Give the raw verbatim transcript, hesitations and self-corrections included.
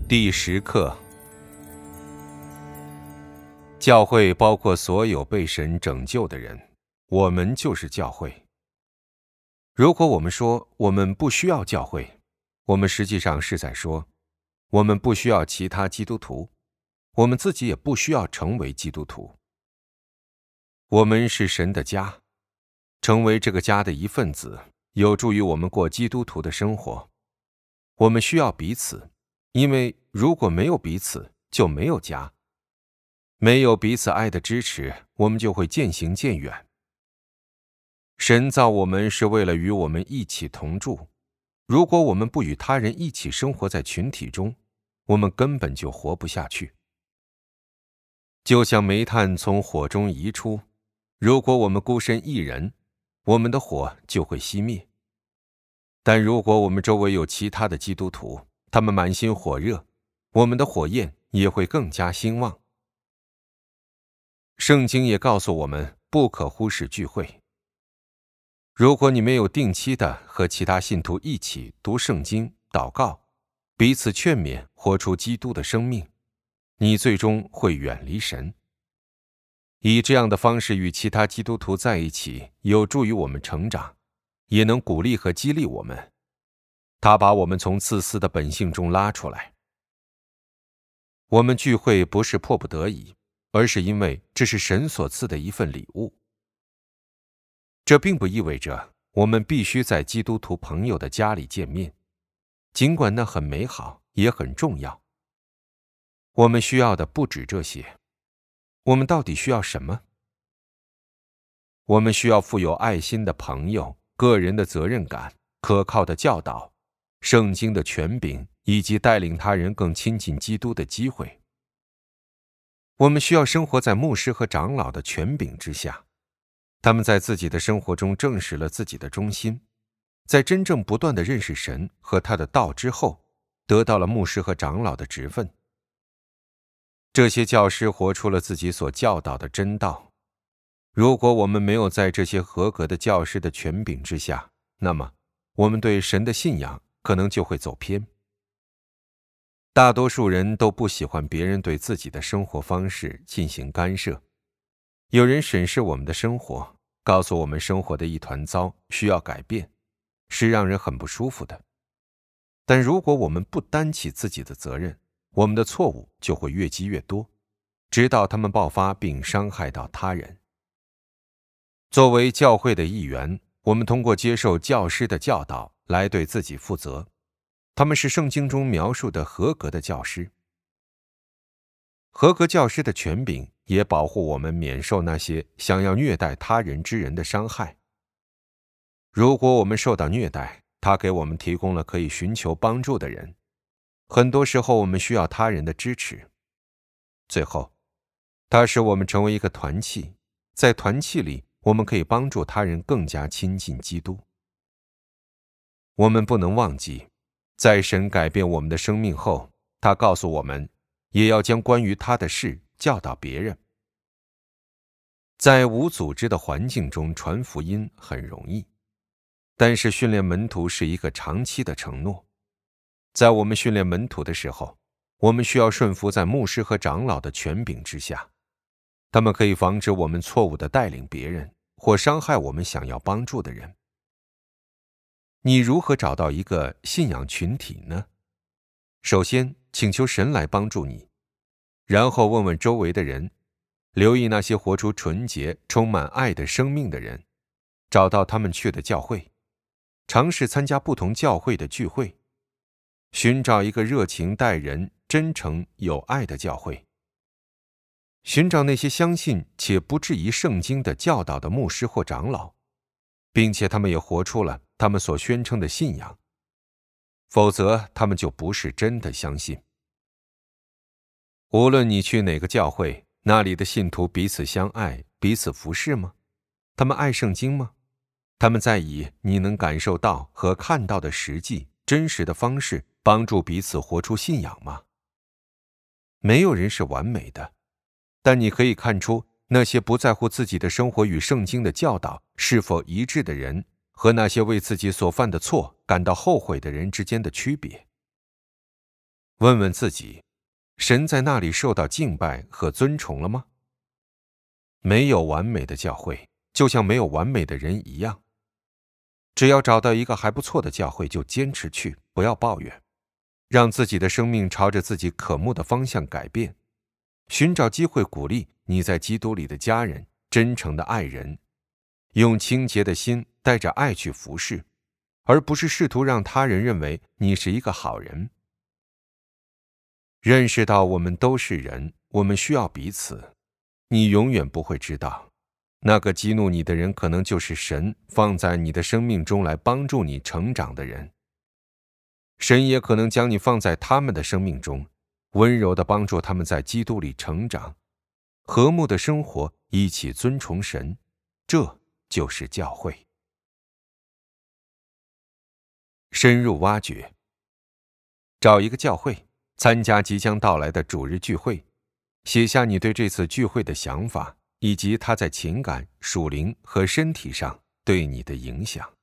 第十课，教会包括所有被神拯救的人，我们就是教会。如果我们说我们不需要教会，我们实际上是在说，我们不需要其他基督徒，我们自己也不需要成为基督徒。我们是神的家，成为这个家的一份子，有助于我们过基督徒的生活。我们需要彼此，因为如果没有彼此，就没有家。没有彼此爱的支持，我们就会渐行渐远。神造我们是为了与我们一起同住，如果我们不与他人一起生活在群体中，我们根本就活不下去。就像煤炭从火中移出，如果我们孤身一人，我们的火就会熄灭。但如果我们周围有其他的基督徒，他们满心火热，我们的火焰也会更加兴旺。圣经也告诉我们，不可忽视聚会。如果你没有定期的和其他信徒一起读圣经、祷告，彼此劝勉，活出基督的生命，你最终会远离神。以这样的方式与其他基督徒在一起，有助于我们成长，也能鼓励和激励我们。他把我们从自私的本性中拉出来。我们聚会不是迫不得已，而是因为这是神所赐的一份礼物。这并不意味着我们必须在基督徒朋友的家里见面，尽管那很美好，也很重要。我们需要的不止这些。我们到底需要什么？我们需要富有爱心的朋友，个人的责任感，可靠的教导，圣经的权柄，以及带领他人更亲近基督的机会。我们需要生活在牧师和长老的权柄之下，他们在自己的生活中证实了自己的忠心，在真正不断地认识神和他的道之后，得到了牧师和长老的职分。这些教师活出了自己所教导的真道。如果我们没有在这些合格的教师的权柄之下，那么我们对神的信仰可能就会走偏。大多数人都不喜欢别人对自己的生活方式进行干涉。有人审视我们的生活，告诉我们生活的一团糟，需要改变，是让人很不舒服的。但如果我们不担起自己的责任，我们的错误就会越积越多，直到他们爆发并伤害到他人。作为教会的一员，我们通过接受教师的教导来对自己负责。他们是圣经中描述的合格的教师。合格教师的权柄也保护我们免受那些想要虐待他人之人的伤害。如果我们受到虐待，他给我们提供了可以寻求帮助的人。很多时候我们需要他人的支持。最后，它使我们成为一个团契，在团契里，我们可以帮助他人更加亲近基督。我们不能忘记，在神改变我们的生命后，他告诉我们，也要将关于他的事教导别人。在无组织的环境中传福音很容易，但是训练门徒是一个长期的承诺。在我们训练门徒的时候，我们需要顺服在牧师和长老的权柄之下。他们可以防止我们错误地带领别人，或伤害我们想要帮助的人。你如何找到一个信仰群体呢？首先，请求神来帮助你，然后问问周围的人，留意那些活出纯洁、充满爱的生命的人，找到他们去的教会，尝试参加不同教会的聚会，寻找一个热情待人、真诚有爱的教会，寻找那些相信且不质疑圣经的教导的牧师或长老，并且他们也活出了他们所宣称的信仰，否则他们就不是真的相信。无论你去哪个教会，那里的信徒彼此相爱，彼此服侍吗？他们爱圣经吗？他们在以你能感受到和看到的实际、真实的方式帮助彼此活出信仰吗？没有人是完美的，但你可以看出那些不在乎自己的生活与圣经的教导是否一致的人，和那些为自己所犯的错感到后悔的人之间的区别。 问问自己，神在那里受到敬拜和尊崇了吗？没有完美的教会，就像没有完美的人一样。只要找到一个还不错的教会，就坚持去，不要抱怨，让自己的生命朝着自己渴慕的方向改变，寻找机会鼓励你在基督里的家人，真诚的爱人，用清洁的心带着爱去服侍，而不是试图让他人认为你是一个好人。认识到我们都是人，我们需要彼此。你永远不会知道，那个激怒你的人可能就是神放在你的生命中来帮助你成长的人。神也可能将你放在他们的生命中，温柔地帮助他们在基督里成长，和睦的生活，一起尊崇神，这就是教会。深入挖掘，找一个教会，参加即将到来的主日聚会，写下你对这次聚会的想法，以及它在情感、属灵和身体上对你的影响。